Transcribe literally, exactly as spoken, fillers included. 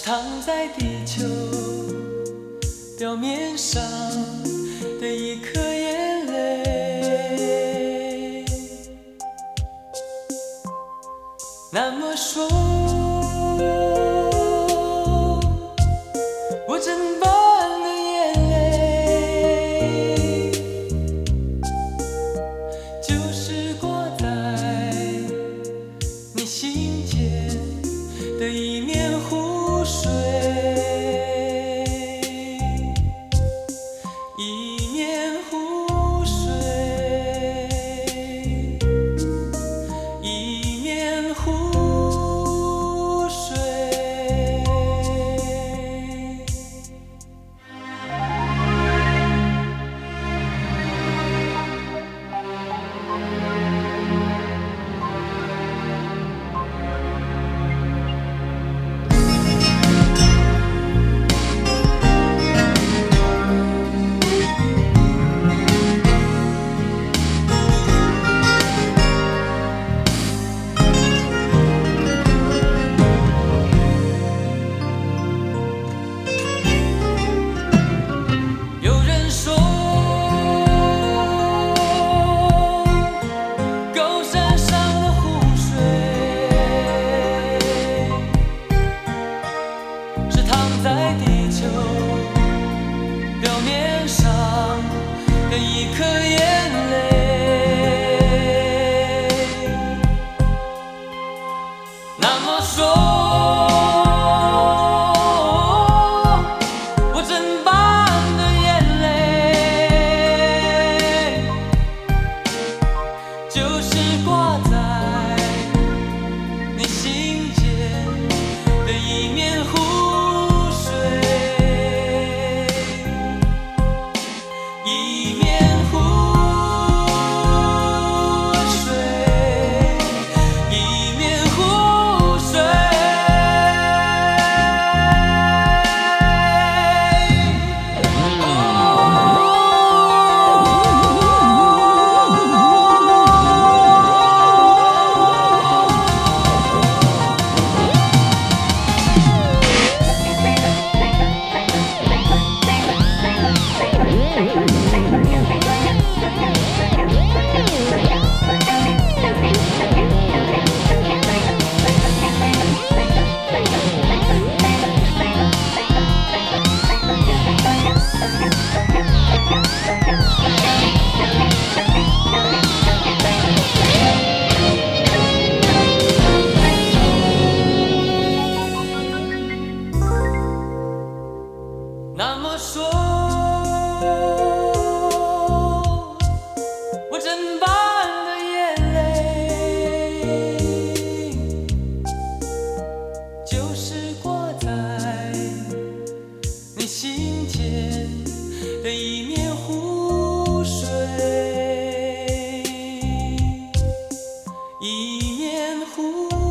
躺在地球表面上的一颗眼泪。那么说，我真般的眼泪，就是挂在你心间的一面湖水，一面湖水，一面湖水。在地球表面上的一颗眼泪，那么说，我真般的眼泪，就是挂在你心间的一面湖。那么说，我真般的眼泪，就是挂在你心间的一面湖水，一面湖。